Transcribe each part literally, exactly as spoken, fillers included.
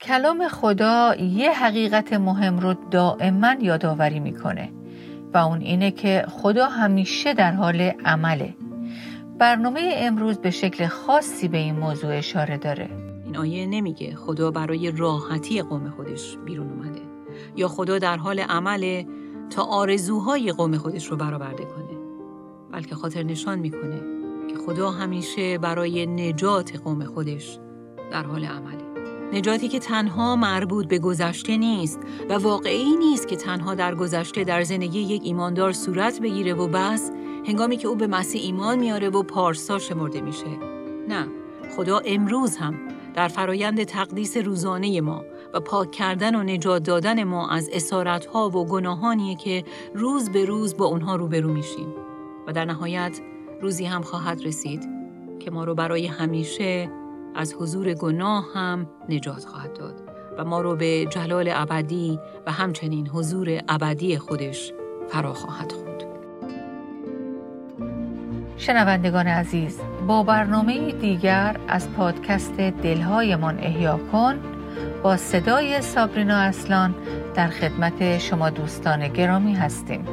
کلام خدا یه حقیقت مهم رو دائما یادآوری میکنه و اون اینه که خدا همیشه در حال عمله. برنامه امروز به شکل خاصی به این موضوع اشاره داره. این آیه نمیگه خدا برای راحتی قوم خودش بیرون اومده یا خدا در حال عمله تا آرزوهای قوم خودش رو برآورده کنه، بلکه خاطر نشان میکنه که خدا همیشه برای نجات قوم خودش در حال عمله. نجاتی که تنها مربوط به گذشته نیست و واقعی نیست که تنها در گذشته در زندگی یک ایماندار صورت بگیره و بس هنگامی که او به مسیح ایمان میاره و پارسا شمرده میشه. نه، خدا امروز هم در فرایند تقدیس روزانه ما و پاک کردن و نجات دادن ما از اسارت‌ها و گناهانیه که روز به روز با اونها روبرو میشیم و در نهایت روزی هم خواهد رسید که ما رو برای همیشه از حضور گناه هم نجات خواهد داد و ما رو به جلال ابدی و همچنین حضور ابدی خودش فرا خواهد خواند. شنوندگان عزیز، با برنامه دیگر از پادکست دلهایمان احیا کن با صدای سابرینا اصلان در خدمت شما دوستان گرامی هستیم.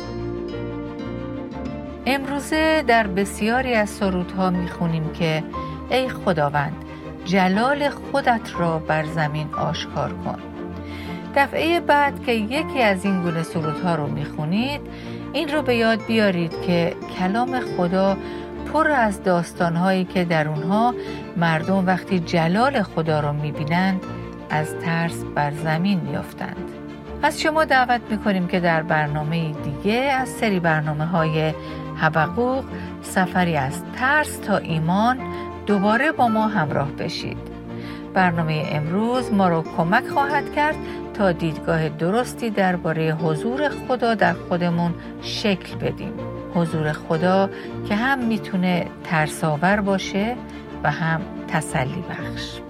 امروزه در بسیاری از سرودها میخونیم که ای خداوند جلال خودت را بر زمین آشکار کن. دفعه بعد که یکی از این گونه سرودها رو میخونید این رو به یاد بیارید که کلام خدا پر از داستانهایی که در اونها مردم وقتی جلال خدا رو میبینند از ترس بر زمین میافتند. از شما دعوت میکنیم که در برنامه دیگه از سری برنامه‌های حبقوق سفری از ترس تا ایمان دوباره با ما همراه بشید. برنامه امروز ما رو کمک خواهد کرد تا دیدگاه درستی درباره حضور خدا در خودمون شکل بدیم. حضور خدا که هم میتونه ترساور باشه و هم تسلی بخش.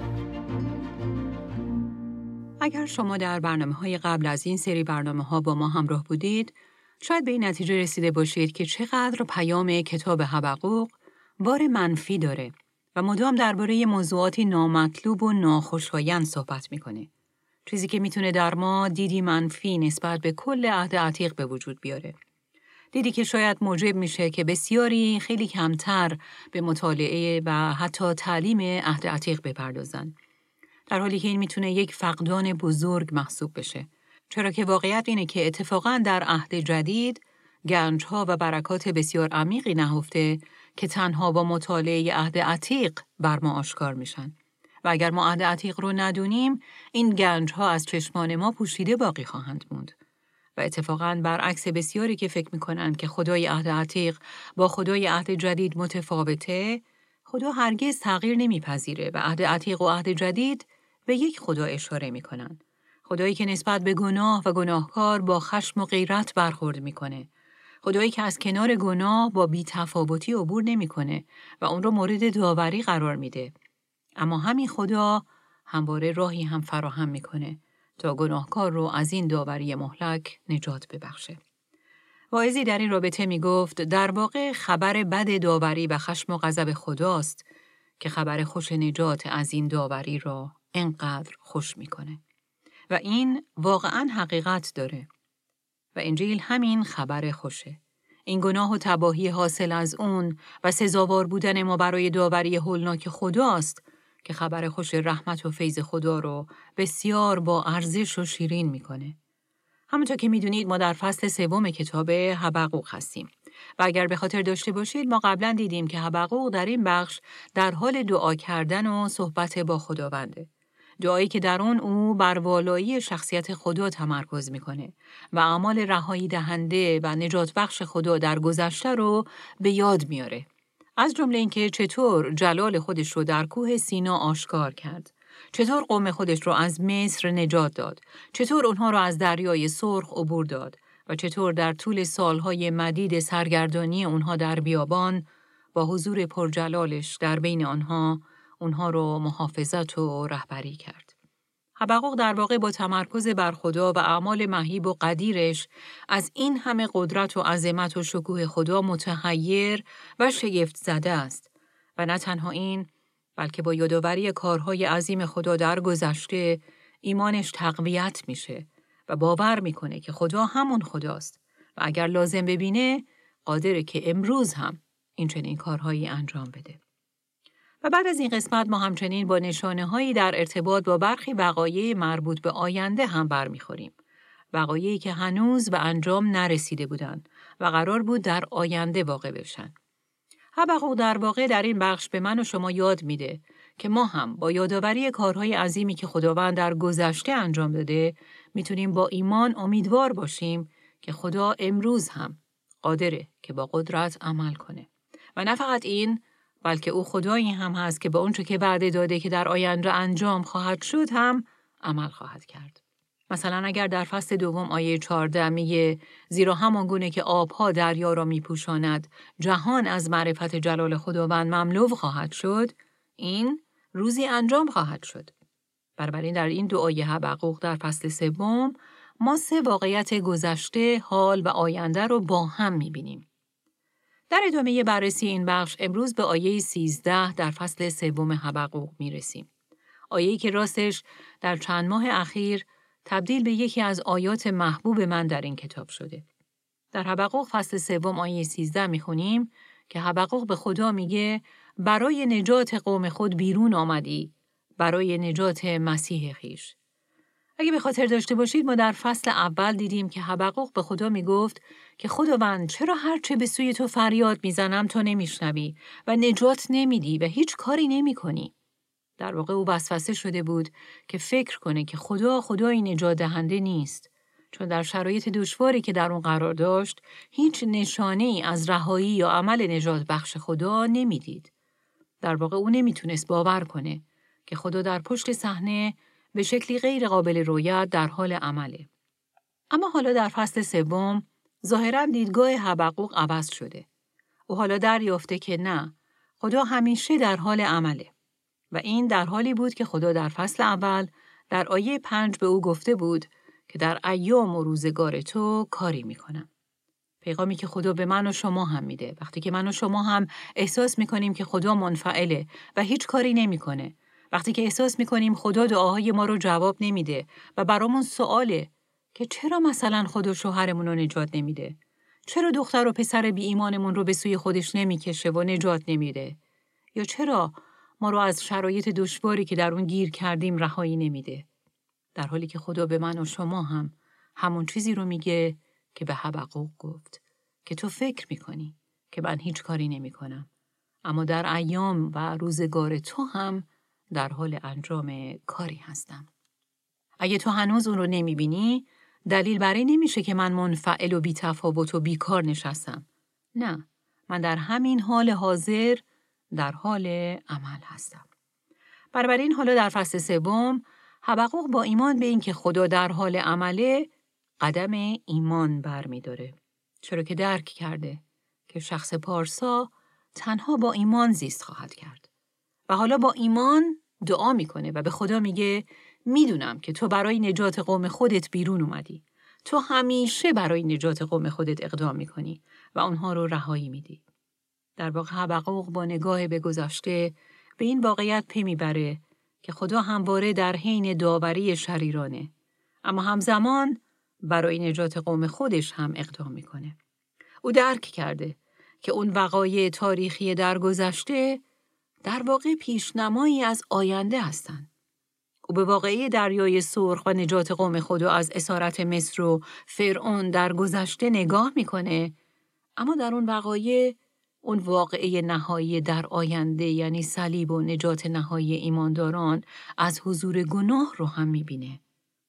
اگر شما در برنامه‌های قبل از این سری برنامه‌ها با ما همراه بودید، شاید به این نتیجه رسیده باشید که چقدر پیام کتاب حبقوق بار منفی داره و مدام درباره موضوعاتی نامطلوب و ناخوشایند صحبت میکنه. چیزی که میتونه در ما دیدی منفی نسبت به کل عهد عتیق به وجود بیاره. دیدی که شاید موجب میشه که بسیاری خیلی کمتر به مطالعه و حتی تعلیم عهد عتیق بپردازن. در حالی که این میتونه یک فقدان بزرگ محسوب بشه. چرا که واقعیت اینه که اتفاقاً در عهد جدید گنج‌ها و برکات بسیار عمیقی نهفته که تنها با مطالعه عهد عتیق بر ما آشکار میشن. و اگر ما عهد عتیق رو ندونیم، این گنج‌ها از چشمان ما پوشیده باقی خواهند موند. و اتفاقاً برعکس بسیاری که فکر میکنن که خدای عهد عتیق با خدای عهد جدید متفاوته، خدا هرگز تغییر نمیپذیره و عهد عتیق و عهد جدید به یک خدا اشاره میکنن. خدایی که نسبت به گناه و گناهکار با خشم و غیرت برخورد میکنه. خدایی که از کنار گناه با بی‌تفاوتی عبور نمیکنه و اون رو مورد داوری قرار میده. اما همین خدا همواره راهی هم فراهم میکنه تا گناهکار رو از این داوری مهلک نجات ببخشه. واعظی در این رابطه میگفت در واقع خبر بد داوری و خشم و غضب خداست که خبر خوش نجات از این داوری را انقدر خوش میکنه. و این واقعاً حقیقت داره. و انجیل همین خبر خوشه. این گناه و تباهی حاصل از اون و سزاوار بودن ما برای داوری هولناک خداست که خبر خوش رحمت و فیض خدا رو بسیار با ارزش و شیرین میکنه. همونطور که میدونید ما در فصل سوم کتاب حبقوق هستیم. و اگر به خاطر داشته باشید ما قبلا دیدیم که حبقوق در این بخش در حال دعا کردن و صحبت با خداونده. دعایی که در اون او بر والایی شخصیت خدا تمرکز میکنه و اعمال رهایی دهنده و نجات بخش خدا در گذشته رو به یاد میاره. از جمله اینکه چطور جلال خودش رو در کوه سینا آشکار کرد، چطور قوم خودش رو از مصر نجات داد، چطور اونها رو از دریای سرخ عبور داد و چطور در طول سالهای مدید سرگردانی اونها در بیابان با حضور پرجلالش در بین آنها اونها رو محافظت و رهبری کرد. حبقوق در واقع با تمرکز بر خدا و اعمال مهیب و قدیرش از این همه قدرت و عظمت و شکوه خدا متحیر و شگفت زده است. و نه تنها این، بلکه با یادآوری کارهای عظیم خدا در گذشته ایمانش تقویت میشه و باور میکنه که خدا همون خداست و اگر لازم ببینه قادره که امروز هم این چنین کارهایی انجام بده. و بعد از این قسمت ما همچنین با نشانه هایی در ارتباط با برخی وقایع مربوط به آینده هم برمیخوریم. وقایعی که هنوز به انجام نرسیده بودند و قرار بود در آینده واقع بشن. حبقوق در واقع در این بخش به من و شما یاد میده که ما هم با یادآوری کارهای عظیمی که خداوند در گذشته انجام داده میتونیم با ایمان امیدوار باشیم که خدا امروز هم قادره که با قدرت عمل کنه. و نه فقط این، بلکه او خدایی هم هست که با اونچه که وعده داده که در آینده انجام خواهد شد هم عمل خواهد کرد. مثلا اگر در فصل دوم آیه چهارده میگه زیرا همان گونه که آبها دریا را میپوشاند جهان از معرفت جلال خداوند مملو خواهد شد، این روزی انجام خواهد شد. بنابراین در این دو آیه حبقوق در فصل سوم ما سه واقعیت گذشته، حال و آینده رو با هم میبینیم. در ادامه بررسی این بخش امروز به آیه سیزده در فصل سوم حبقوق میرسیم. آیه‌ای که راستش در چند ماه اخیر تبدیل به یکی از آیات محبوب من در این کتاب شده. در حبقوق فصل سوم آیه سیزده میخونیم که حبقوق به خدا میگه برای نجات قوم خود بیرون آمدی، برای نجات مسیح خیش. اگه به خاطر داشته باشید ما در فصل اول دیدیم که حبقوق به خدا میگفت که خداوند چرا هرچه به سوی تو فریاد میزنم تو نمیشنوی و نجات نمیدی و هیچ کاری نمیکنی. در واقع او وسوسه شده بود که فکر کنه که خدا خدای نجات دهنده نیست، چون در شرایط دشواری که در اون قرار داشت هیچ نشانه‌ای از رهایی یا عمل نجات بخش خدا نمیدید. در واقع او نمیتونست باور کنه که خدا در پشت صحنه به شکلی غیر قابل رؤیت در حال عمله. اما حالا در فصل سوم ظاهراً دیدگاه حبقوق عوض شده. او حالا دریافته که نه، خدا همیشه در حال عمله. و این در حالی بود که خدا در فصل اول در آیه پنج به او گفته بود که در ایام و روزگار تو کاری میکنم. پیغامی که خدا به من و شما هم میده. وقتی که من و شما هم احساس میکنیم که خدا منفعله و هیچ کاری نمیکنه. وقتی که احساس میکنیم خدا دعاهای ما رو جواب نمیده و برامون سواله که چرا مثلا خدا شوهرمون رو نجات نمیده؟ چرا دختر و پسر بی ایمانمون رو به سوی خودش نمیکشه و نجات نمیده؟ یا چرا ما رو از شرایط دشواری که در اون گیر کردیم رهایی نمیده؟ در حالی که خدا به من و شما هم همون چیزی رو میگه که به حبقوق گفت که تو فکر میکنی که من هیچ کاری نمیکنم، اما در ایام و روزگار تو هم در حال انجام کاری هستم. اگه تو هنوز اون رو نمیبینی، دلیل بر این نمیشه که من منفعل و بی‌تفاوت و بیکار نشستم. نه، من در همین حال حاضر در حال عمل هستم. بنابراین حالا در فصل سوم حبقوق با ایمان به این که خدا در حال عمله قدم ایمان برمی‌داره، چرا که درک کرده که شخص پارسا تنها با ایمان زیست خواهد کرد. و حالا با ایمان دعا میکنه و به خدا میگه میدونم که تو برای نجات قوم خودت بیرون اومدی. تو همیشه برای نجات قوم خودت اقدام میکنی و اونها رو رهایی میدی. در واقع حبقوق با نگاه به گذشته به این واقعیت پی میبره که خدا همواره در حین داوری شریرانه، اما همزمان برای نجات قوم خودش هم اقدام میکنه. او درک کرده که اون وقایع تاریخی در گذشته در واقع پیشنمایی از آینده هستند. او به واقعی دریای سرخ و نجات قوم خدا از اسارت مصر و فرعون در گذشته نگاه میکنه، اما در اون وقایع اون واقعه نهایی در آینده، یعنی صلیب و نجات نهایی ایمانداران از حضور گناه رو هم میبینه.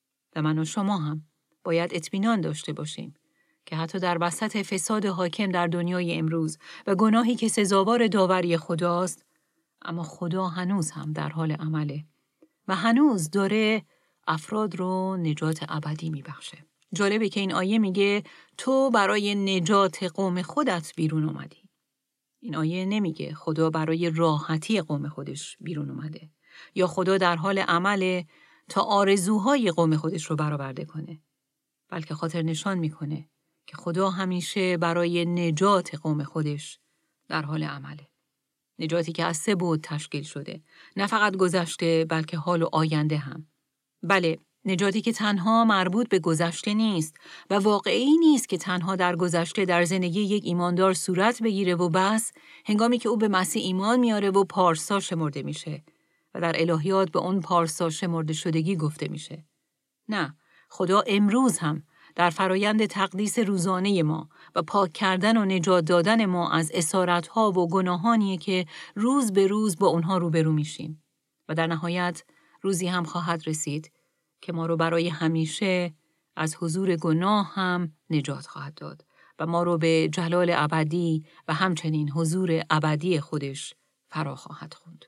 و من و شما هم باید اطمینان داشته باشیم که حتی در وسط فساد حاکم در دنیای امروز و گناهی که سزاوار داوری خداست، اما خدا هنوز هم در حال عمله و هنوز داره افراد رو نجات ابدی میبخشه. جالبه که این آیه میگه تو برای نجات قوم خودت بیرون اومدی. این آیه نمیگه خدا برای راحتی قوم خودش بیرون اومده یا خدا در حال عمله تا آرزوهای قوم خودش رو برآورده کنه، بلکه خاطر نشان میکنه که خدا همیشه برای نجات قوم خودش در حال عمله. نجاتی که از سه بعد تشکیل شده، نه فقط گذشته بلکه حال و آینده هم. بله، نجاتی که تنها مربوط به گذشته نیست و واقعی نیست که تنها در گذشته در زندگی یک ایماندار صورت بگیره و بس، هنگامی که او به مسیح ایمان میاره و پارسا شمرده میشه و در الهیات به اون پارسا شمرده شدگی گفته میشه. نه، خدا امروز هم در فرایند تقدیس روزانه ما و پاک کردن و نجات دادن ما از اسارت‌ها و گناهانیه که روز به روز با اونها روبرو میشیم و در نهایت روزی هم خواهد رسید که ما رو برای همیشه از حضور گناه هم نجات خواهد داد و ما رو به جلال ابدی و همچنین حضور ابدی خودش فرا خواهد خوند.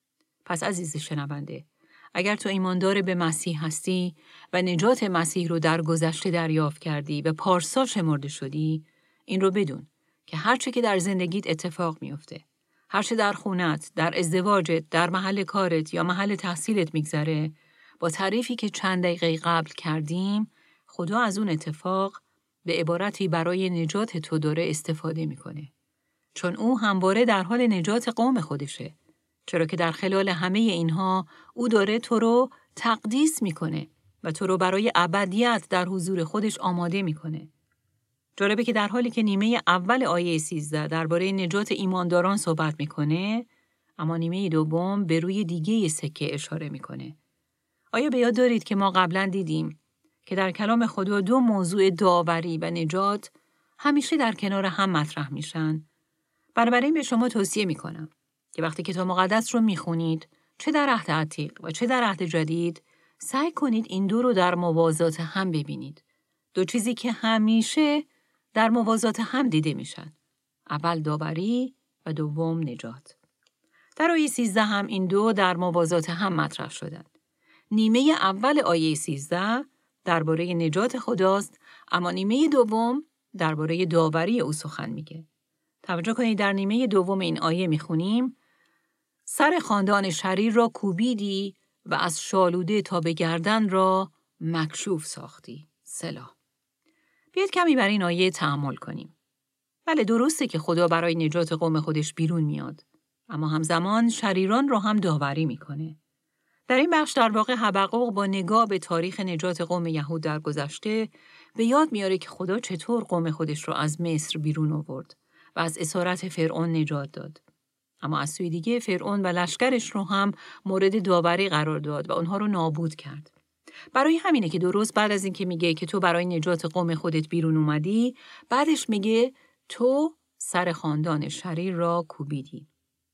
پس عزیز شنونده، اگر تو ایماندار به مسیح هستی و نجات مسیح رو در گذشته دریافت کردی و پارسا شمرده شدی، این رو بدون که هرچه که در زندگیت اتفاق میفته، هرچه در خونت، در ازدواجت، در محل کارت یا محل تحصیلت میگذره، با تعریفی که چند دقیقه قبل کردیم، خدا از اون اتفاق به عبارتی برای نجات تو داره استفاده میکنه. چون او همواره در حال نجات قوم خودشه. چرا که در خلال همه اینها او داره تو رو تقدیس میکنه و تو رو برای ابدیت در حضور خودش آماده میکنه. جالبه که در حالی که نیمه اول آیه سیزده درباره نجات ایمانداران صحبت میکنه، اما نیمه دوم به روی دیگه سکه اشاره میکنه. آیا به یاد دارید که ما قبلا دیدیم که در کلام خدا دو موضوع داوری و نجات همیشه در کنار هم مطرح میشن؟ بنابراین به شما توصیه میکنم که وقتی کتاب مقدس رو میخونید، چه در عهد عتیق و چه در عهد جدید، سعی کنید این دو رو در موازات هم ببینید. دو چیزی که همیشه در موازات هم دیده میشن. اول داوری و دوم نجات. در آیه سیزده هم این دو در موازات هم مطرح شدن. نیمه اول آیه سیزده درباره نجات خداست، اما نیمه دوم درباره داوری او سخن میگه. توجه کنید، در نیمه دوم این آیه میخونیم: سر خاندان شریر را کوبیدی و از شالوده تا به گردن را مکشوف ساختی. سلا. بیاید کمی بر این آیه تأمل کنیم. بله، درسته که خدا برای نجات قوم خودش بیرون میاد، اما همزمان شریران را هم داوری میکنه. در این بخش در واقع حبقوق با نگاه به تاریخ نجات قوم یهود در گذشته به یاد میاره که خدا چطور قوم خودش را از مصر بیرون آورد و از اسارت فرعون نجات داد. اما از سوی دیگه فرعون و لشکرش رو هم مورد داوری قرار داد و اونها رو نابود کرد. برای همینه که درست بعد از این که میگه که تو برای نجات قوم خودت بیرون اومدی، بعدش میگه تو سر خاندان شریر را کوبیدی.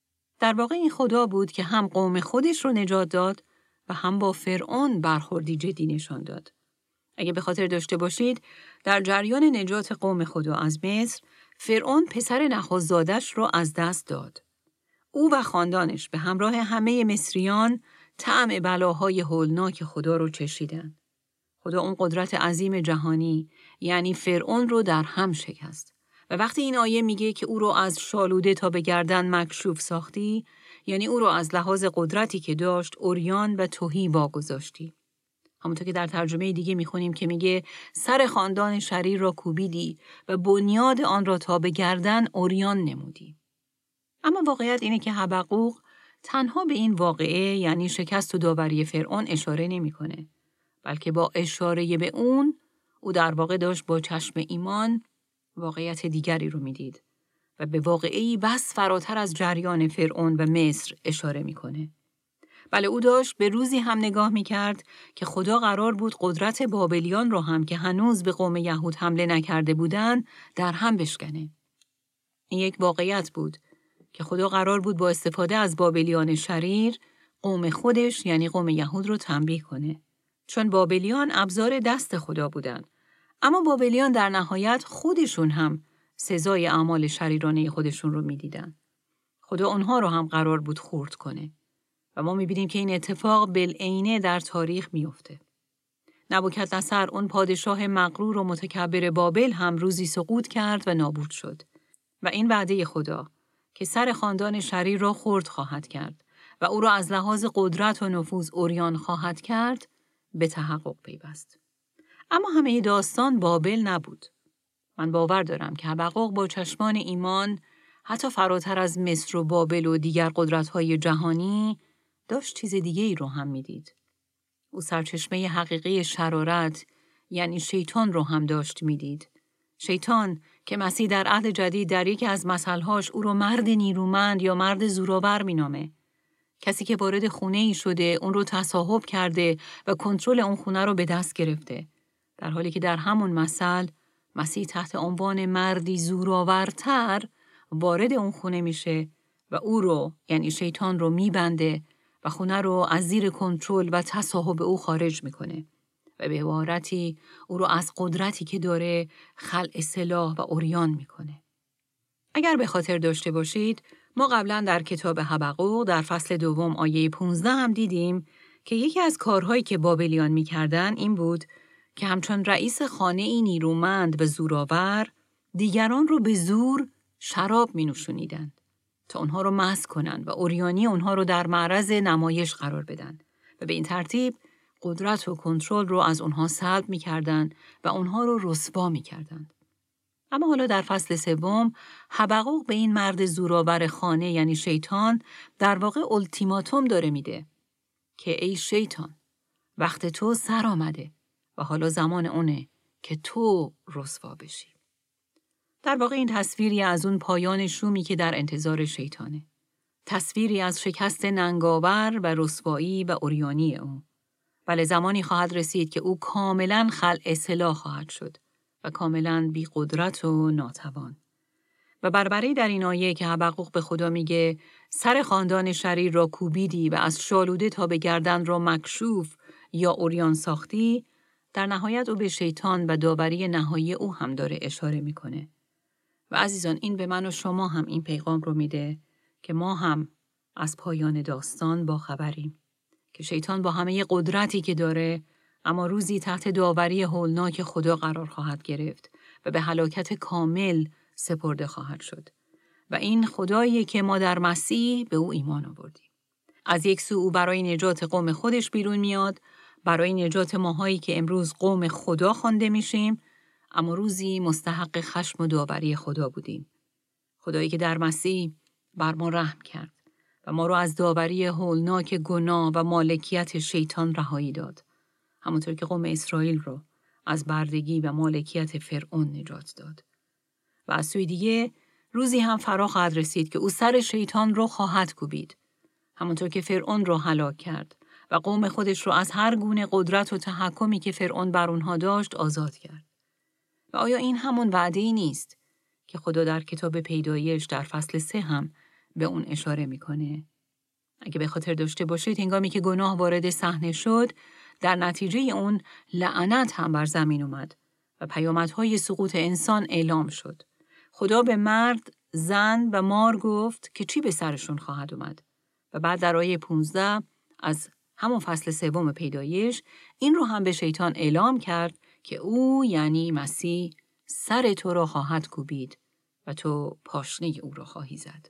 در واقع این خدا بود که هم قوم خودش رو نجات داد و هم با فرعون برخوردی جدی نشان داد. اگه به خاطر داشته باشید، در جریان نجات قوم خدا از مصر، فرعون پسر نخست‌زادش رو از دست داد. او و خاندانش به همراه همه مصریان طعم بلاهای هولناک خدا رو چشیدن. خدا اون قدرت عظیم جهانی یعنی فرعون رو در هم شکست. و وقتی این آیه میگه که او رو از شالوده تا به گردن مکشوف ساختی، یعنی او رو از لحاظ قدرتی که داشت عریان و تهی واگذاشتی. همونطور که در ترجمه دیگه میخونیم که میگه سر خاندان شریر را کوبیدی و بنیاد آن را تا به گردن عریان نمودی. اما واقعیت اینه که حبقوق تنها به این واقعه یعنی شکست و داوری فرعون اشاره نمیکنه، بلکه با اشاره به اون او در واقع داشت با چشم ایمان واقعیت دیگری رو میدید و به واقعی بس فراتر از جریان فرعون و مصر اشاره میکنه. بله، او داشت به روزی هم نگاه میکرد که خدا قرار بود قدرت بابلیان رو هم که هنوز به قوم یهود حمله نکرده بودن در هم بشکنه. این یک واقعیت بود که خدا قرار بود با استفاده از بابلیان شریر قوم خودش یعنی قوم یهود رو تنبیه کنه. چون بابلیان ابزار دست خدا بودن. اما بابلیان در نهایت خودشون هم سزای اعمال شریرانه خودشون رو میدیدن. خدا اونها رو هم قرار بود خورد کنه. و ما میبینیم که این اتفاق بالعینه در تاریخ میفته. نبوکدنصر اون پادشاه مغرور و متکبر بابل هم روزی سقوط کرد و نابود شد. و این وعده خدا که سر خاندان شریر را خرد خواهد کرد و او را از لحاظ قدرت و نفوذ عریان خواهد کرد به تحقق پیوست. اما همه داستان بابل نبود. من باور دارم که حبقوق با چشمان ایمان حتی فراتر از مصر و بابل و دیگر قدرت‌های جهانی، داشت چیز دیگه ای رو هم می‌دید. او سرچشمه حقیقی شرارت، یعنی شیطان رو هم داشت می‌دید. شیطان که مسیح در عهد جدید در یکی از مثل‌هاش او رو مرد نیرومند یا مرد زورآور می‌نامه. کسی که وارد خونه‌ای شده، اون رو تصاحب کرده و کنترل اون خونه رو به دست گرفته. در حالی که در همون مثل مسیح تحت عنوان مردی زورآورتر وارد اون خونه میشه و او رو، یعنی شیطان رو میبنده و خونه رو از زیر کنترل و تصاحب او خارج میکنه و به عبارتی او رو از قدرتی که داره خلع سلاح و عریان میکنه. اگر به خاطر داشته باشید، ما قبلا در کتاب حبقوق در فصل دوم آیه پانزده هم دیدیم که یکی از کارهایی که بابلیان میکردن این بود که همچون رئیس خانه ای نیرومند و زورآور، دیگران رو به زور شراب می نوشونیدند تا اونها رو مست کنند و عریانی اونها رو در معرض نمایش قرار بدن و به این ترتیب قدرت و کنترل رو از اونها سلب می کردن و اونها رو رسوا می کردن. اما حالا در فصل سوم حبقوق به این مرد زورآور خانه یعنی شیطان در واقع التیماتوم داره میده که ای شیطان، وقت تو سر آمده و حالا زمان اونه که تو رسوا بشی. در واقع این تصویری از اون پایان شومی که در انتظار شیطانه. تصویری از شکست ننگاور و رسوایی و عریانی او. ولی زمانی خواهد رسید که او کاملاً خلع سلاح خواهد شد و کاملاً بی قدرت و ناتوان. و بربری در این آیه که حبقوق به خدا میگه سر خاندان شریر را کوبیدی و از شالوده تا به گردن را مکشوف یا عریان ساختی، در نهایت او به شیطان و داوری نهایی او هم داره اشاره میکنه. و عزیزان، این به من و شما هم این پیغام رو میده که ما هم از پایان داستان با خبریم که شیطان با همه قدرتی که داره اما روزی تحت داوری هولناک خدا قرار خواهد گرفت و به هلاکت کامل سپرده خواهد شد. و این خدایی که ما در مسیح به او ایمان آوردیم. از یک سو او برای نجات قوم خودش بیرون میاد، برای نجات ماهایی که امروز قوم خدا خوانده میشیم، اما روزی مستحق خشم و داوری خدا بودیم. خدایی که در مسیح بر ما رحم کرد و ما رو از داوری هولناک گناه و مالکیت شیطان رهایی داد. همونطور که قوم اسرائیل رو از بردگی و مالکیت فرعون نجات داد. و از سوی دیگه روزی هم فرا خواهد رسید که او سر شیطان رو خواهد کوبید. همونطور که فرعون رو هلاک کرد و قوم خودش رو از هر گونه قدرت و تحکمی که فرعون بر اونها داشت آزاد کرد. و آیا این همون وعده‌ای نیست که خدا در کتاب پیدایش در فصل سه هم به اون اشاره میکنه؟ اگه به خاطر داشته باشید، هنگامی که گناه وارد صحنه شد، در نتیجه اون لعنت هم بر زمین اومد و پیامدهای سقوط انسان اعلام شد. خدا به مرد، زن و مار گفت که چی به سرشون خواهد اومد. و بعد در آیه پانزده از همون فصل سوم پیدایش این رو هم به شیطان اعلام کرد که او یعنی مسیح سر تو را خواهد کوبید و تو پاشنه او را خواهی زد.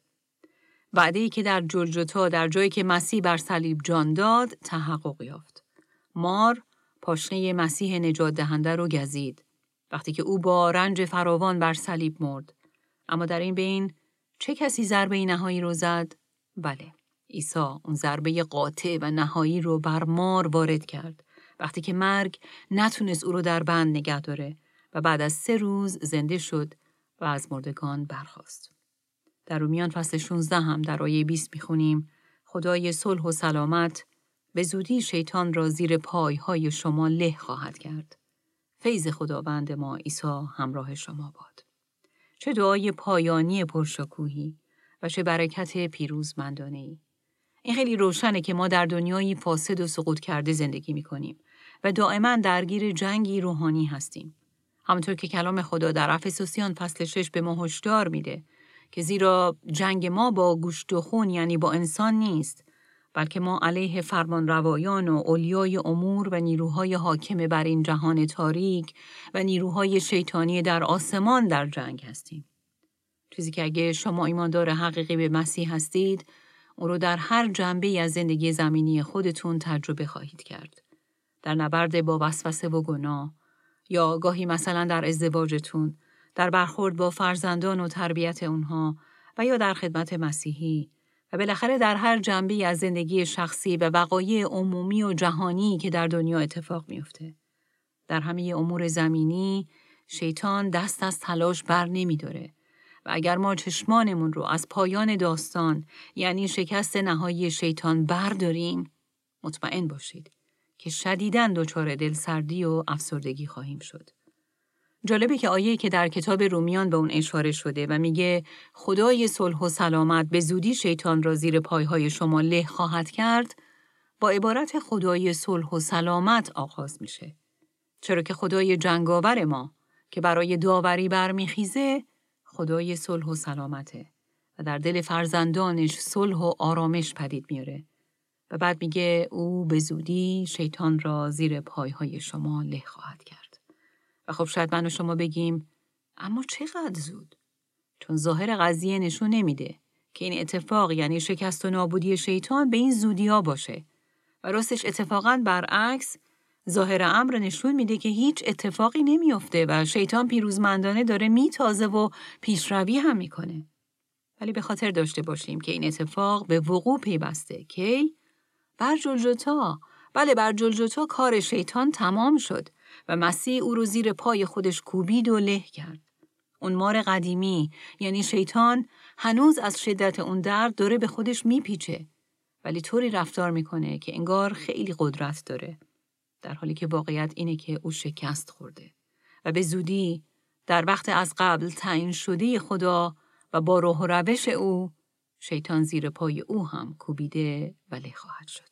وعده‌ای که در جلجتا در جایی که مسیح بر صلیب جان داد تحقق یافت. مار پاشنه مسیح نجات دهنده رو گزید وقتی که او با رنج فراوان بر صلیب مرد. اما در این بین چه کسی ضربه نهایی رو زد؟ بله، عیسی اون ضربه قاطع و نهایی رو بر مار وارد کرد وقتی که مرگ نتونست او رو در بند نگه داره و بعد از سه روز زنده شد و از مردگان برخاست. در رومیان فصل شانزده هم در آیه بیست میخونیم خدای صلح و سلامت به زودی شیطان را زیر پایهای شما له خواهد کرد. فیض خداوند ما عیسی همراه شما باد. چه دعای پایانی پرشکوهی و چه برکت پیروزمندانه‌ای. این خیلی روشنه که ما در دنیایی فاسد و سقوط کرده زندگی می‌کنیم و دائما درگیر جنگی روحانی هستیم. همونطور که کلام خدا در افسوسیان فصل شش به ما هشدار میده که زیرا جنگ ما با گوشت و خون یعنی با انسان نیست، بلکه ما علیه فرمانروایان و اولیای امور و نیروهای حاکم بر این جهان تاریک و نیروهای شیطانی در آسمان در جنگ هستیم. چیزی که اگه شما ایماندار حقیقی به مسیح هستید، اون رو در هر جنبه از زندگی زمینی خودتون تجربه خواهید کرد. در نبرد با وسوسه و گناه، یا گاهی مثلا در ازدواجتون، در برخورد با فرزندان و تربیت اونها و یا در خدمت مسیحی و بالاخره در هر جنبه‌ای از زندگی شخصی و وقایع عمومی و جهانی که در دنیا اتفاق میفته. در همه امور زمینی شیطان دست از تلاش بر نمی‌داره و اگر ما چشمانمون رو از پایان داستان یعنی شکست نهایی شیطان برداریم، مطمئن باشید که شدیداً دچار دلسردی و افسردگی خواهیم شد. جالبه که آیه‌ای که در کتاب رومیان به اون اشاره شده و میگه خدای صلح و سلامت به زودی شیطان را زیر پایهای شما له خواهد کرد، با عبارت خدای صلح و سلامت آغاز میشه. چرا که خدای جنگاور ما که برای داوری برمیخیزه، خدای صلح و سلامته و در دل فرزندانش صلح و آرامش پدید میاره. و بعد میگه او به زودی شیطان را زیر پایهای شما له خواهد کرد. و خب شاید من و شما بگیم اما چقدر زود؟ چون ظاهر قضیه نشون نمیده که این اتفاق یعنی شکست و نابودی شیطان به این زودیا باشه. و راستش اتفاقاً برعکس، ظاهر امر نشون میده که هیچ اتفاقی نمیفته و شیطان پیروزمندانه داره میتازه و پیشروی هم میکنه. ولی به خاطر داشته باشیم که این اتفاق به وقوع پیوسته. کی؟ بر جلجتا. بله، بر جلجتا کار شیطان تمام شد و مسیح او رو زیر پای خودش کوبید و له کرد. اون مار قدیمی یعنی شیطان هنوز از شدت اون درد داره به خودش میپیچه، ولی طوری رفتار میکنه که انگار خیلی قدرت داره، در حالی که واقعیت اینه که او شکست خورده و به زودی در وقت از قبل تعیین شده خدا و با راه و روش او، شیطان زیر پای او هم کوبیده و له خواهد شد.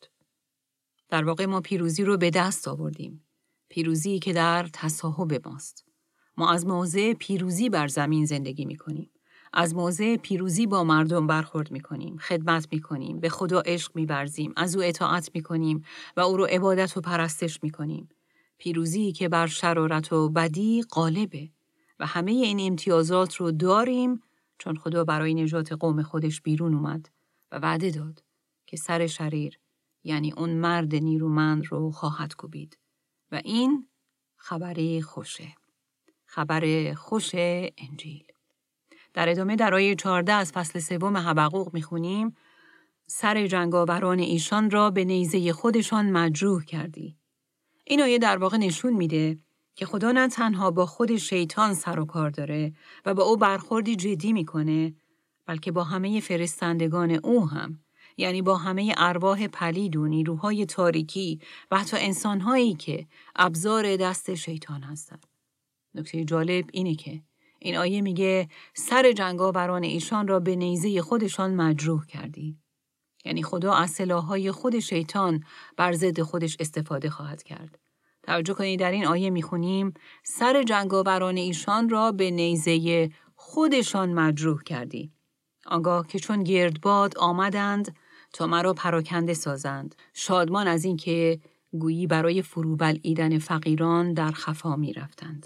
در واقع ما پیروزی رو به دست آوردیم. پیروزی که در تصاحب ماست. ما از موضع پیروزی بر زمین زندگی می کنیم. از موضع پیروزی با مردم برخورد می کنیم. خدمت می کنیم. به خدا عشق می ورزیم. از او اطاعت می کنیم و او رو عبادت و پرستش می کنیم. پیروزی که بر شرارت و بدی غالبه و همه این امتیازات رو داریم چون خدا برای نجات قوم خودش بیرون اومد و وعده داد که سر شریر یعنی اون مرد نیرومند رو خواهد کوبید. و این خبری خوشه. خبر خوش انجیل. در ادامه در آیه چهارده از فصل سوم حبقوق میخونیم سر جنگاوران ایشان را به نیزه خودشان مجروح کردی. این آیه در واقع نشون میده که خدا نه تنها با خود شیطان سر و کار داره و با او برخوردی جدی میکنه، بلکه با همه فرستندگان او هم، یعنی با همه ارواح پلید و نیروهای تاریکی و حتی انسانهایی که ابزار دست شیطان هستند. نکته جالب اینه که این آیه میگه سر جنگاوران ایشان را به نیزه خودشان مجروح کردی. یعنی خدا از سلاح‌های خود شیطان بر ضد خودش استفاده خواهد کرد. توجه کنید در این آیه میخونیم سر جنگاوران ایشان را به نیزه خودشان مجروح کردی. آنگاه که چون گردباد آمدند تا مرا پراکنده سازند، شادمان از این که گویی برای فرو بلعیدن فقیران در خفا می رفتند.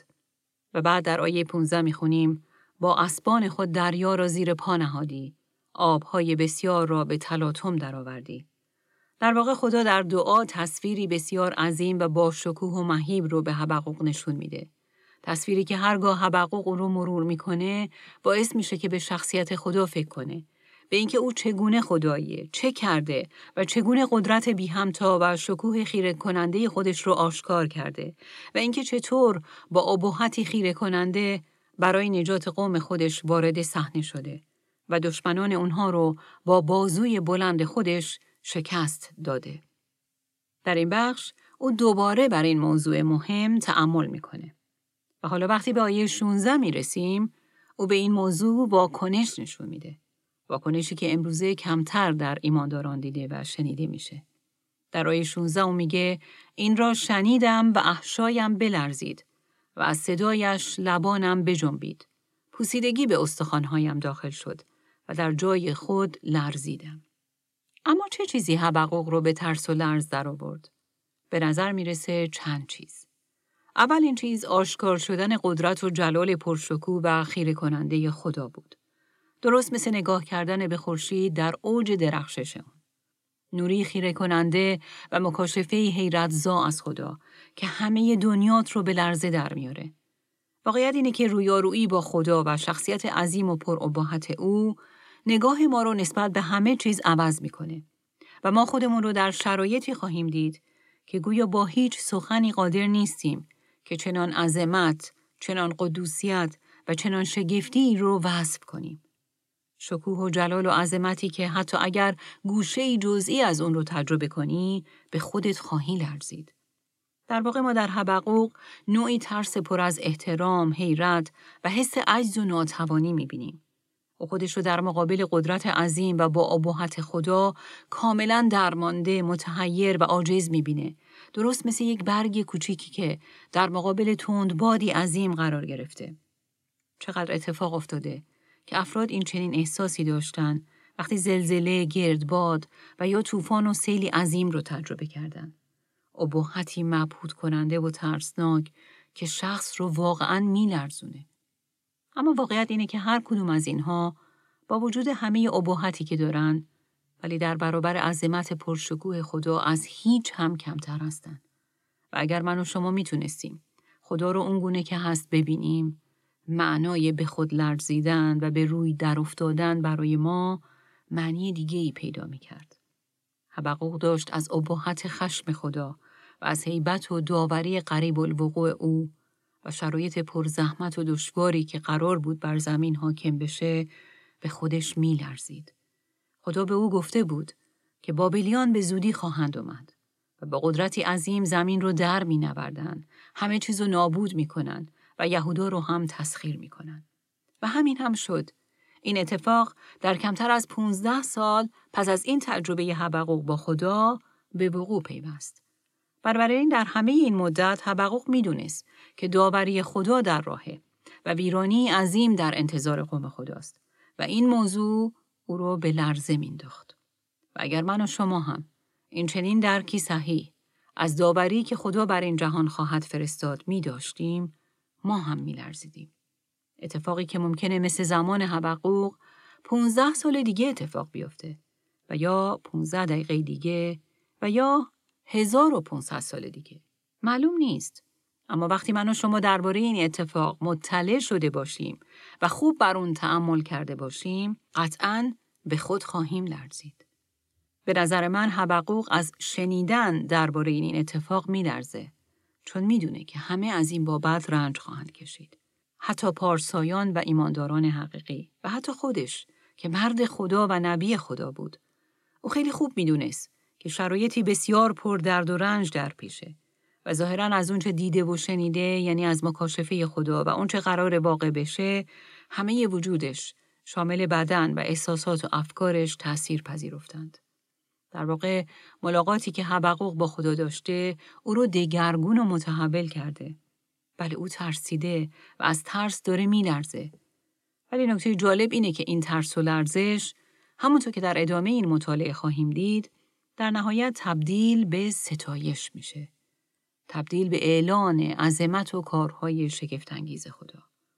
و بعد در آیه پانزده می خونیم با اسبان خود دریا را زیر پا نهادی، آبهای بسیار را به تلاطم درآوردی. در واقع خدا در دعا تصویری بسیار عظیم و با شکوه و مهیب رو به حبقوق نشون میده. تصویری که هرگاه حبقوق رو مرور میکنه باعث میشه که به شخصیت خدا فکر کنه، به اینکه او چگونه خداییه، چه کرده و چگونه قدرت بی همتا و شکوه خیره کننده خودش رو آشکار کرده و اینکه چطور با ابهتی خیره کننده برای نجات قوم خودش وارد صحنه شده و دشمنان اونها رو با بازوی بلند خودش شکست داده. در این بخش او دوباره بر این موضوع مهم تأمل میکنه. و حالا وقتی به آیه شانزده میرسیم، او به این موضوع واکنش نشون میده. واکنشی که امروزه کمتر در ایمانداران دیده و شنیده میشه. در آیه شانزده او میگه این را شنیدم و احشایم بلرزید و از صدایش لبانم بجنبید. پوسیدگی به استخوانهایم داخل شد و در جای خود لرزیدم. اما چه چیزی حبقوق رو به ترس و لرز در آورد؟ به نظر میرسه چند چیز. اول این چیز آشکار شدن قدرت و جلال پرشکوه و خیره کننده خدا بود. درست مثل نگاه کردن به خورشید در اوج درخشش اون. نوری خیره کننده و مکاشفه حیرت‌زا از خدا که همه دنیات رو به لرزه در میاره. واقعیت اینه که رویارویی با خدا و شخصیت عظیم و پرابهت او نگاه ما رو نسبت به همه چیز عوض میکنه و ما خودمون رو در شرایطی خواهیم دید که گویا با هیچ سخنی قادر نیستیم که چنان عظمت، چنان قدوسیت و چنان شگفتی رو وصف کنیم. شکوه و جلال و عظمتی که حتی اگر گوشه‌ای جزئی از اون رو تجربه کنی، به خودت خواهی لرزید. در واقع ما در حبقوق نوعی ترس پر از احترام، حیرت و حس عجز و ناتوانی می‌بینیم. او خودش رو در مقابل قدرت عظیم و با ابهت خدا کاملاً درمانده، متحیر و عاجز می‌بینه. درست مثل یک برگ کوچیکی که در مقابل تندبادی عظیم قرار گرفته. چقدر اتفاق افتاده که افراد این چنین احساسی داشتن وقتی زلزله، گردباد و یا طوفان و سیلی عظیم رو تجربه کردن. ابهتی مبهوت کننده و ترسناک که شخص رو واقعاً می‌لرزونه. اما واقعیت اینه که هر کدوم از اینها با وجود همه ابهتی که دارن، ولی در برابر عظمت پرشکوه خدا از هیچ هم کمتر هستن. و اگر من و شما میتونستیم خدا رو اونگونه که هست ببینیم، معنای به خود لرزیدن و به روی در افتادن برای ما معنی دیگه ای پیدا میکرد. حبقوق داشت از ابهت خشم خدا و از هیبت و داوری قریب الوقوع او و شرایط پرزحمت و دشواری که قرار بود بر زمین حاکم بشه به خودش میلرزید. خدا به او گفته بود که بابلیان به زودی خواهند اومد و با قدرتی عظیم زمین رو در می نوردن، همه چیز رو نابود می کنن و یهودا رو هم تسخیر می کنن. و همین هم شد. این اتفاق در کمتر از پونزده سال پس از این تجربه حبقوق با خدا به وقوع پیوست. بنابراین در همه این مدت حبقوق می دونست که داوری خدا در راهه و ویرانی عظیم در انتظار قوم خداست و این موضوع او رو به لرزه مینداخت. و اگر من و شما هم این چنین درکی صحیح از داوری که خدا بر این جهان خواهد فرستاد می داشتیم، ما هم می لرزیدیم. اتفاقی که ممکنه مثل زمان حبقوق پونزده سال دیگه اتفاق بیفته و یا پونزده دقیقه دیگه و یا هزار و پونصد سال دیگه. معلوم نیست. اما وقتی من و شما درباره این اتفاق مطلع شده باشیم و خوب بر اون تأمل کرده باشیم، قطعاً به خود خواهیم لرزید. به نظر من حبقوق از شنیدن درباره این اتفاق می‌لرزه، چون میدونه که همه از این بابت رنج خواهند کشید. حتی پارسایان و ایمانداران حقیقی و حتی خودش که مرد خدا و نبی خدا بود. او خیلی خوب میدونست که شرایطی بسیار پر درد و رنج در پیشه و ظاهراً از اونچه دیده و شنیده، یعنی از مکاشفه خدا و اونچه قرار واقع بشه، همه وجودش شامل بدن و احساسات و افکارش تأثیر پذیرفتند. در واقع ملاقاتی که حبقوق با خدا داشته او رو دگرگون و متحول کرده. بله او ترسیده و از ترس داره میلرزه. ولی نکته جالب اینه که این ترس و لرزش همونطور که در ادامه این مطالعه خواهیم دید در نهایت تبدیل به ستایش میشه. تبدیل به اعلان عظمت و کارهای شگفت‌انگیز خدا.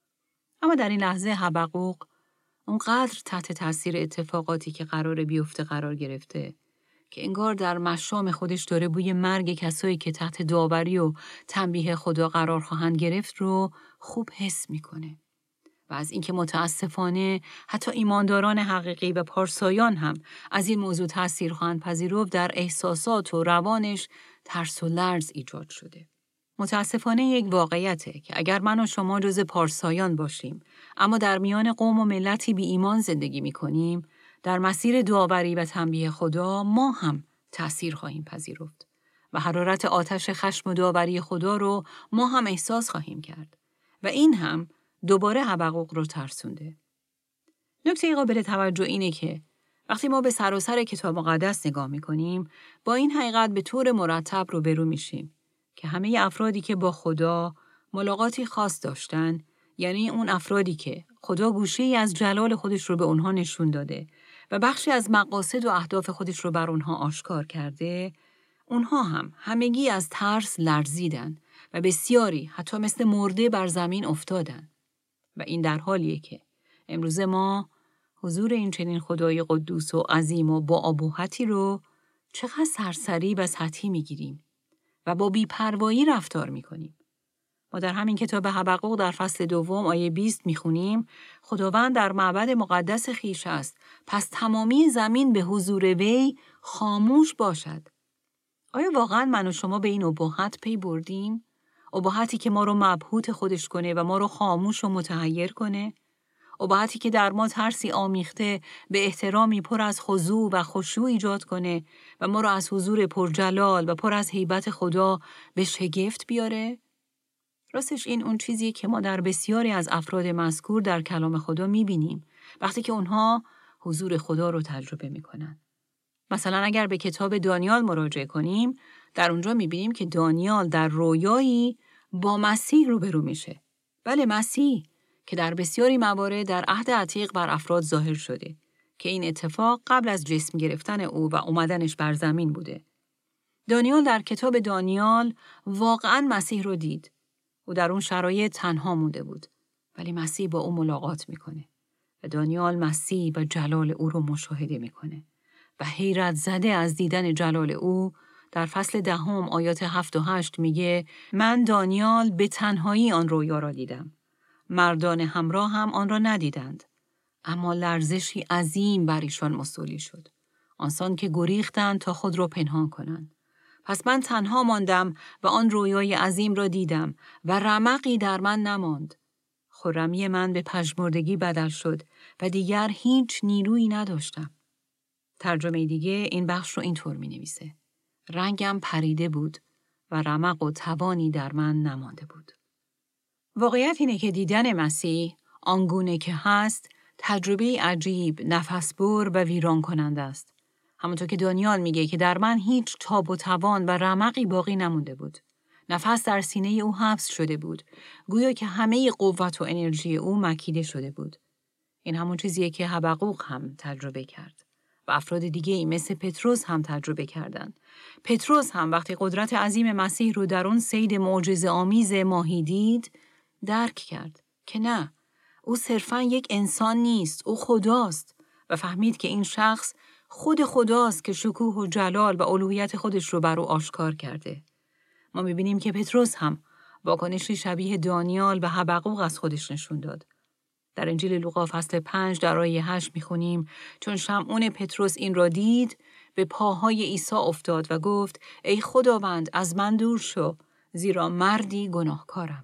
اما در این لحظه حبقوق اونقدر تحت تاثیر اتفاقاتی که قراره بیفته قرار گرفته که انگار در مشام خودش داره بوی مرگ کسایی که تحت داوری و تنبیه خدا قرار خواهند گرفت رو خوب حس میکنه. و از اینکه متاسفانه حتی ایمانداران حقیقی و پارسایان هم از این موضوع تأثیر خواهند پذیرفت، در احساسات و روانش ترس و لرز ایجاد شده. متاسفانه یک واقعیته که اگر من و شما جز پارسایان باشیم اما در میان قوم و ملتی بی ایمان زندگی می کنیم، در مسیر داوری و تنبیه خدا ما هم تأثیر خواهیم پذیرفت و حرارت آتش خشم و داوری خدا رو ما هم احساس خواهیم کرد و این هم دوباره حبقوق رو ترسونده. نکته قابل توجه اینه که وقتی ما به سراسر کتاب مقدس نگاه می کنیم با این حقیقت به طور مرتب روبرو میشیم که همه افرادی که با خدا ملاقاتی خاص داشتن، یعنی اون افرادی که خدا گوشه‌ای از جلال خودش رو به اونها نشون داده و بخشی از مقاصد و اهداف خودش رو بر اونها آشکار کرده، اونها هم همگی از ترس لرزیدن و بسیاری حتی مثل مرده بر زمین افتادن. و این در حالیه که امروز ما حضور این چنین خدای قدوس و عظیم و با ابهتی رو چقدر سرسری و سطحی میگیریم و با بی‌پروایی رفتار میکنیم. ما در همین کتاب حبقوق در فصل دوم آیه بیست میخونیم خداوند در معبد مقدس خویش است، پس تمامی زمین به حضور وی خاموش باشد. آیا واقعا من و شما به این اباحت پی بردیم؟ اباحتی که ما رو مبهوت خودش کنه و ما رو خاموش و متحیر کنه؟ اباحتی که در ما ترسی آمیخته به احترامی پر از خضوع و خشوع ایجاد کنه و ما رو از حضور پرجلال و پر از هیبت خدا به شگفت بیاره؟ راستش این اون چیزیه که ما در بسیاری از افراد مذکور در کلام خدا میبینیم وقتی که اونها حضور خدا رو تجربه میکنن. مثلا اگر به کتاب دانیال مراجعه کنیم، در اونجا میبینیم که دانیال در رویایی با مسیح روبرو میشه. بله، مسیح که در بسیاری موارد در عهد عتیق بر افراد ظاهر شده که این اتفاق قبل از جسم گرفتن او و اومدنش بر زمین بوده. دانیال در کتاب دانیال واقعاً مسیح رو دید. او در اون شرایط تنها مونده بود، ولی مسیح با او ملاقات میکنه و دانیال مسیح و جلال او رو مشاهده میکنه و حیرت زده از دیدن جلال او در فصل دهم آیات هفت و هشت میگه من دانیال به تنهایی آن رویا را دیدم. مردان همراه هم آن را ندیدند، اما لرزشی عظیم بر ایشان مستولی شد. آنسان که گریختند تا خود را پنهان کنند. پس من تنها ماندم و آن رویای عظیم را دیدم و رمقی در من نماند. خرمی من به پژمردگی بدل شد و دیگر هیچ نیرویی نداشتم. ترجمه دیگه این بخش رو اینطور می نویسه. رنگم پریده بود و رمق و توانی در من نمانده بود. واقعیت اینه که دیدن مسیح آنگونه که هست تجربه عجیب، نفسبر و ویران کننده است. همونطور که دانیال میگه که در من هیچ تاب و توان و رمقی باقی نمونده بود. نفس در سینه او حبس شده بود. گویا که همه قوت و انرژی او مکیده شده بود. این همون چیزیه که حبقوق هم تجربه کرد. و افراد دیگه ای مثل پتروس هم تجربه کردند. پتروس هم وقتی قدرت عظیم مسیح رو در اون صید معجزه آمیز ماهی دید، درک کرد که نه، او صرفاً یک انسان نیست، او خداست و فهمید که این شخص خود خداست که شکوه و جلال و الوهیت خودش رو بر او آشکار کرده. ما می‌بینیم که پتروس هم واکنشی شبیه دانیال و حبقوق از خودش نشون داد. در انجیل لوقا فصل پنج در آیه هشت می‌خونیم چون شمعون پتروس این را دید، به پاهای عیسی افتاد و گفت ای خداوند از من دور شو، زیرا مردی گناهکارم.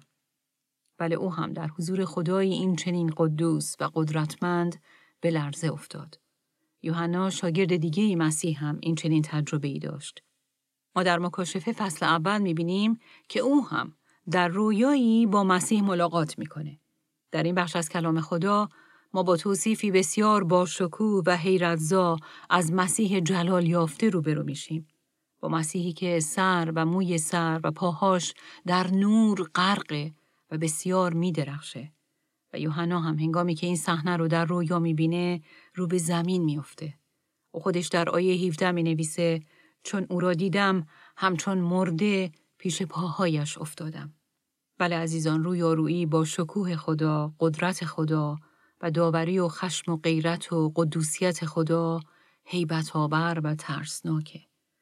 بله، او هم در حضور خدای این چنین قدوس و قدرتمند به لرزه افتاد. یوحنا شاگرد دیگه مسیح هم این چنین تجربه ای داشت. ما در مکاشفه فصل اول می‌بینیم که او هم در رویایی با مسیح ملاقات می‌کنه. در این بخش از کلام خدا ما با توصیفی بسیار با شکوه و حیرت‌زا از مسیح جلال یافته روبرو میشیم. با مسیحی که سر و موی سر و پاهاش در نور غرقه و بسیار می‌درخشه. و یوحنا هم هنگامی که این صحنه رو در رویا می‌بینه رو به زمین می‌افته. او خودش در آیه هفده می‌نویسه چون او را دیدم همچون مرده پیش پاهایش افتادم. بله عزیزان، رویارویی با شکوه خدا، قدرت خدا و داوری و خشم و غیرت و قدوسیت خدا هیبت آور و ترسناکه.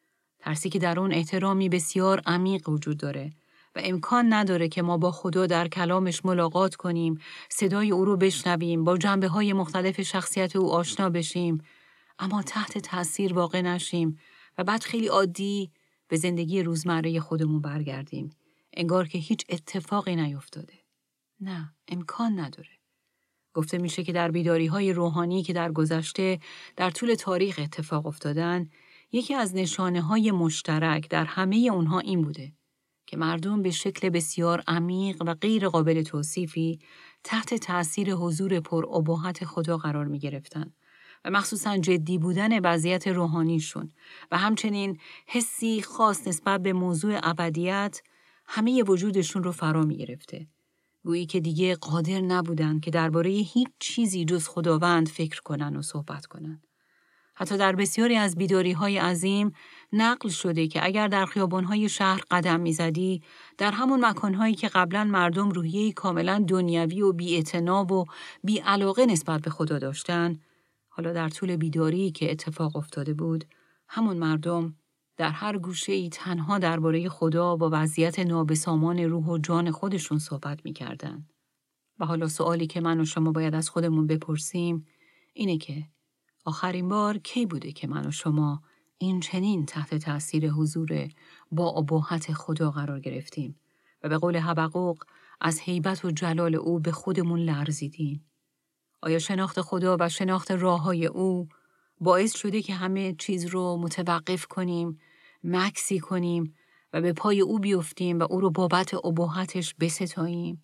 ترسی که در اون احترامی بسیار عمیق وجود داره و امکان نداره که ما با خدا در کلامش ملاقات کنیم، صدای او رو بشنویم، با جنبه‌های مختلف شخصیت او آشنا بشیم، اما تحت تأثیر واقع نشیم و بعد خیلی عادی به زندگی روزمره خودمون برگردیم. انگار که هیچ اتفاقی نیفتاده. نه، امکان نداره. گفته میشه که در بیداری‌های روحانی که در گذشته در طول تاریخ اتفاق افتادن، یکی از نشانه‌های مشترک در همه اونها این بوده که مردم به شکل بسیار عمیق و غیر قابل توصیفی تحت تأثیر حضور پرابهت خدا قرار می‌گرفتن و مخصوصاً جدی بودن وضعیت روحانیشون و همچنین حسی خاص نسبت به موضوع ابدیت همه وجودشون رو فرا می گرفته. گویی که دیگه قادر نبودن که درباره هیچ چیزی جز خداوند فکر کنن و صحبت کنن. حتی در بسیاری از بیداری‌های عظیم نقل شده که اگر در خیابان‌های شهر قدم می‌زدی، در همون مکان‌هایی که قبلاً مردم روحیه‌ای کاملاً دنیوی و بی‌اعتنا و بی‌علاقه نسبت به خدا داشتن، حالا در طول بیداری که اتفاق افتاده بود، همون مردم در هر گوشه‌ای تنها درباره خدا و وضعیت نابسامان روح و جان خودشون صحبت می‌کردن. و حالا سوالی که من و شما باید از خودمون بپرسیم اینه که آخرین بار کی بوده که من و شما این چنین تحت تأثیر حضور با اباحت خدا قرار گرفتیم و به قول حبقوق از هیبت و جلال او به خودمون لرزیدیم؟ آیا شناخت خدا و شناخت راه‌های او باعث شده که همه چیز رو متوقف کنیم، مکسی کنیم و به پای او بیفتیم و او رو بابت اباحتش بستاییم؟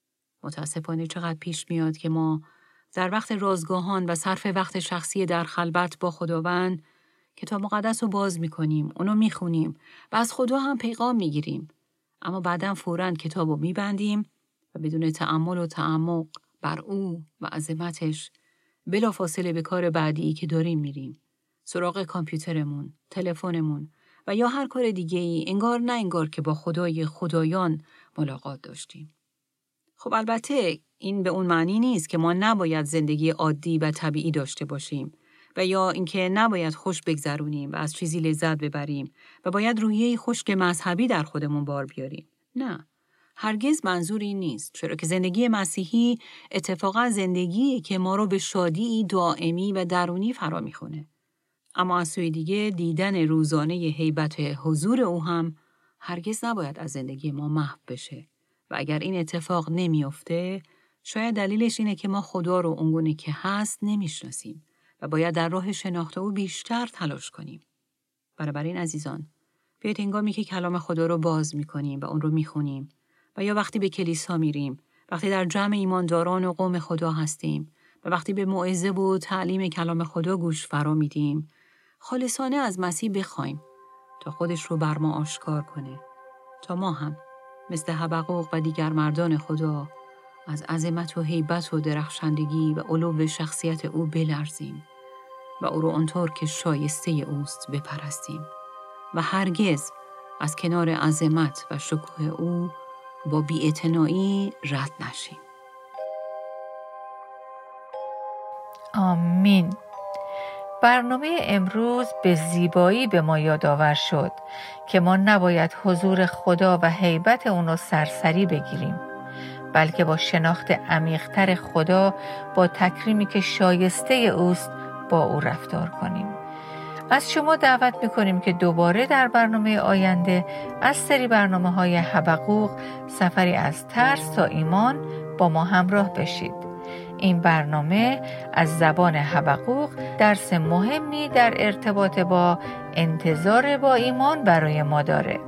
متاسفانه چقدر پیش میاد که ما در وقت رازگاهان و صرف وقت شخصی در خلوت با خداوند کتاب مقدس رو باز میکنیم، اونو میخونیم و از خدا هم پیغام میگیریم، اما بعداً فوراً کتاب رو میبندیم و بدون تأمل و تعمق بر او و عظمتش بلافاصله به کار بعدی که داریم میریم، سراغ کامپیوترمون، تلفنمون و یا هر کار دیگه ای، انگار نه انگار که با خدای خدایان ملاقات داشتیم. خب البته این به اون معنی نیست که ما نباید زندگی عادی و طبیعی داشته باشیم و یا اینکه نباید خوش بگذرونیم و از چیزی لذت ببریم و باید روحیه خشک مذهبی در خودمون بار بیاریم. نه، هرگز منظور این نیست، چرا که زندگی مسیحی اتفاقا زندگیه که ما رو به شادی دائمی و درونی فرا میخونه. اما از سوی دیگه دیدن روزانه هیبت حضور او هم هرگز نباید از زندگی ما محو بشه. و اگر این اتفاق نمیفته، شاید دلیلش اینه که ما خدا رو اونگونه که هست نمیشناسیم و باید در راه شناخت او بیشتر تلاش کنیم. بنابراین عزیزان، بیایید هنگامی که کلام خدا رو باز میکنیم و اون رو میخونیم و یا وقتی به کلیسا میریم، وقتی در جمع ایمانداران و قوم خدا هستیم و وقتی به موعظه و تعلیم کلام خدا گوش فرا میدیم، خالصانه از مسیح بخوایم تا خودش رو بر ما آشکار کنه، تا ما هم مثل حبقوق و دیگر مردان خدا از عظمت و هیبت و درخشندگی و علو شخصیت او بلرزیم و او رو آنطور که شایسته اوست بپرستیم و هرگز از کنار عظمت و شکوه او با بی‌اعتنایی رد نشیم. آمین. برنامه امروز به زیبایی به ما یادآور شد که ما نباید حضور خدا و هیبت اونو سرسری بگیریم، بلکه با شناخت عمیق‌تر خدا، با تکریمی که شایسته اوست، با او رفتار کنیم. از شما دعوت می‌کنیم که دوباره در برنامه آینده از سری برنامه‌های حبقوق، سفری از ترس تا ایمان، با ما همراه بشید. این برنامه از زبان حبقوق درس مهمی در ارتباط با انتظار با ایمان برای ما داره.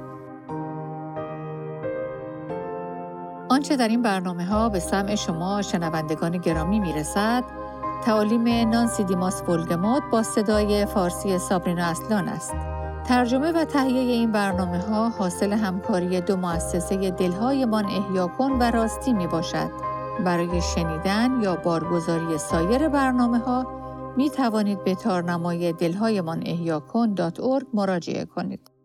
آنچه در این برنامه‌ها به سمع شما شنوندگان گرامی میرسد، تعالیم نانسی دیماس ولگموت با صدای فارسی سابرینا اصلان است. ترجمه و تهیه این برنامه‌ها حاصل همکاری دو مؤسسه دلهایمان احیا کن و راستی می باشد. برای شنیدن یا بارگزاری سایر برنامه‌ها می توانید به تارنمای دلهایمان احیا کن دات اورگ مراجعه کنید.